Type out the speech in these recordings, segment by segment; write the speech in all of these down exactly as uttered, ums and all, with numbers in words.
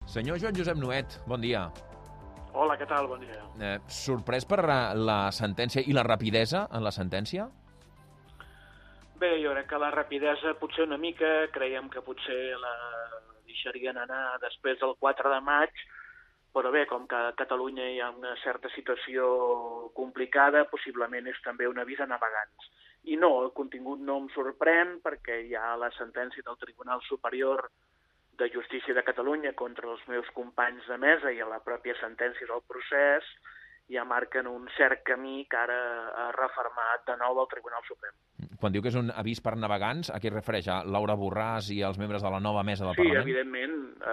Senyor Joan Josep Nuet, bon dia. Hola, què tal? Bon dia. Eh, sorprès per la sentència i la rapidesa en la sentència? Bé, jo crec que la rapidesa potser una mica, creiem que potser la deixarien anar després del quatre de maig, però bé, com que a Catalunya hi ha una certa situació complicada, possiblement és també un avís a navegants. I no, el contingut no em sorprèn perquè hi ha la sentència del Tribunal Superior de Justícia de Catalunya contra els meus companys de mesa i a la pròpia sentència del procés ja marquen un cert camí que ara ha refermat de nou el Tribunal Suprem. Quan diu que és un avís per navegants, a què es refereix? A Laura Borràs i als membres de la nova mesa del sí, Parlament? Sí, evidentment,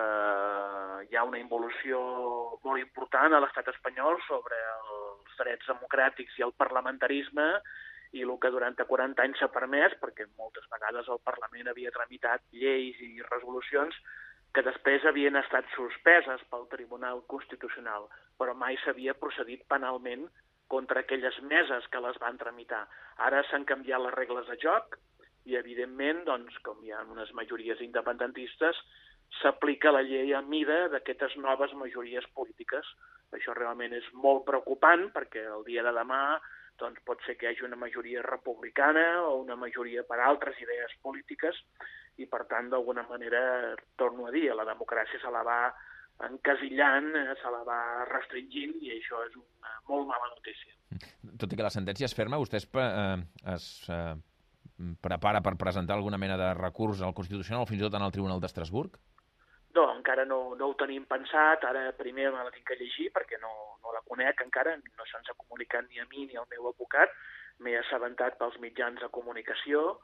eh, hi ha una involució molt important a l'estat espanyol sobre els drets democràtics i el parlamentarisme i el que durant quaranta anys s'ha permès, perquè moltes vegades el Parlament havia tramitat lleis i resolucions que després havien estat suspeses pel Tribunal Constitucional, però mai s'havia procedit penalment contra aquelles meses que les van tramitar. Ara s'han canviat les regles de joc i, evidentment, doncs, com hi ha unes majories independentistes, s'aplica la llei a mida d'aquestes noves majories polítiques. Això realment és molt preocupant perquè el dia de demà doncs pot ser que hi hagi una majoria republicana o una majoria per altres idees polítiques i, per tant, d'alguna manera, torno a dir, la democràcia se la va encasillant, se la va restringint i això és una molt mala notícia. Tot i que la sentència és ferma, vostè es, eh, es eh, prepara per presentar alguna mena de recurs al Constitucional o fins i tot en el Tribunal d'Estrasburg? No, encara no, no ho tenim pensat, ara primer me la tinc que llegir perquè no, no la conec encara, no se'ns ha comunicat ni a mi ni al meu advocat, m'he assabentat pels mitjans de comunicació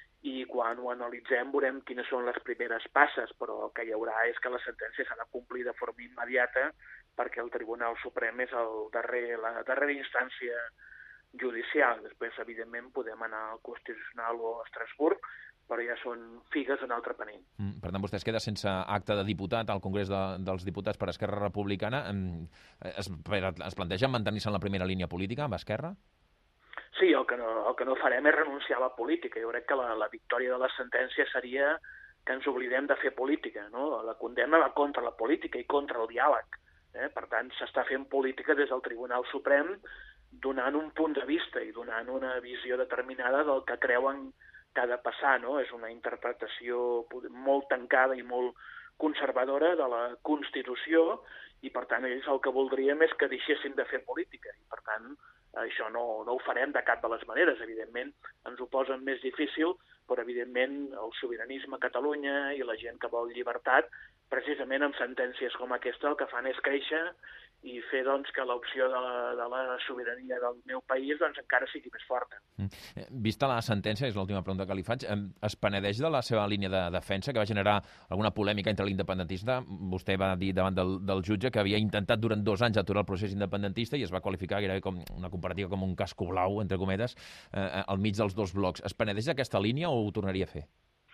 i quan ho analitzem veurem quines són les primeres passes, però el que hi haurà és que la sentència s'ha de complir de forma immediata perquè el Tribunal Suprem és el darrer, la darrera instància judicial. Després, evidentment, podem anar al Constitucional o a Estrasburg, però ja són figues d'un altre panell. Mm, per tant, vostè es queda sense acte de diputat al Congrés de, dels Diputats per Esquerra Republicana. Es, es planteja mantenir-se en la primera línia política amb Esquerra? Sí, el que, no, el que no farem és renunciar a la política. Jo crec que la, la victòria de la sentència seria que ens oblidem de fer política, no? La condemna va contra la política i contra el diàleg. Eh? Per tant, s'està fent política des del Tribunal Suprem donant un punt de vista i donant una visió determinada del que creuen que ha de passar, no? És una interpretació molt tancada i molt conservadora de la Constitució i, per tant, ells el que voldríem és que deixéssim de fer política i, per tant, això no, no ho farem de cap de les maneres. Evidentment, ens ho posen més difícil, però, evidentment, el sobiranisme a Catalunya i la gent que vol llibertat, precisament amb sentències com aquesta, el que fan és créixer i fer doncs, que l'opció de, la, de la sobirania del meu país doncs, encara sigui més forta. Mm. Vista la sentència, és l'última pregunta que li faig, es penedeix de la seva línia de defensa, que va generar alguna polèmica entre l'independentista? Vostè va dir davant del, del jutge que havia intentat durant dos anys aturar el procés independentista i es va qualificar gairebé com una comparativa com un casco blau, entre cometes, eh, al mig dels dos blocs. Es penedeix d'aquesta línia o ho tornaria a fer?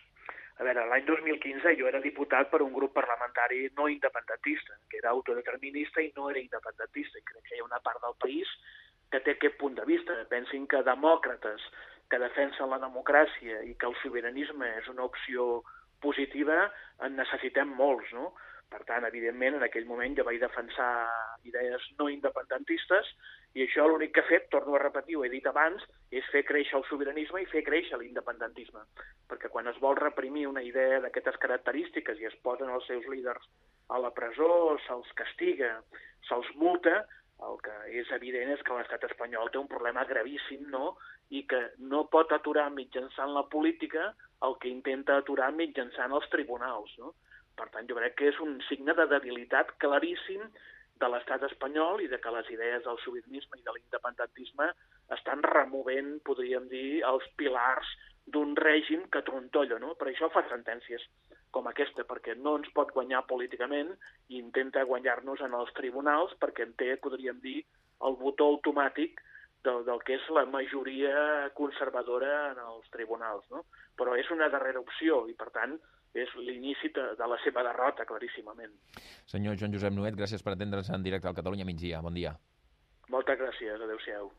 A veure, l'any dos mil quinze jo era diputat per un grup parlamentari no independentista, que era autodeterminista i no era independentista. I crec que hi ha una part del país que té aquest punt de vista. Pensin que demòcrates que defensen la democràcia i que el sobiranisme és una opció positiva, en necessitem molts, no? Per tant, evidentment, en aquell moment jo vaig defensar idees no independentistes i això l'únic que ha fet, torno a repetir, ho he dit abans, és fer créixer el sobiranisme i fer créixer l'independentisme. Perquè quan es vol reprimir una idea d'aquestes característiques i es posen els seus líders a la presó, se'ls castiga, se'ls multa, el que és evident és que l'estat espanyol té un problema gravíssim, no? I que no pot aturar mitjançant la política el que intenta aturar mitjançant els tribunals, no? Per tant, jo crec que és un signe de debilitat claríssim de l'estat espanyol i de que les idees del sobiranisme i de l'independentisme estan removent, podríem dir, els pilars d'un règim que trontolla, no? Per això fa sentències com aquesta, perquè no ens pot guanyar políticament i intenta guanyar-nos en els tribunals perquè en té, podríem dir, el botó automàtic del, del que és la majoria conservadora en els tribunals, no? Però és una darrera opció i, per tant, és l'inici de, de la seva derrota, claríssimament. Senyor Joan Josep Nuet, gràcies per atendre'ns en directe al Catalunya Migdia. Bon dia. Moltes gràcies. Adéu-siau.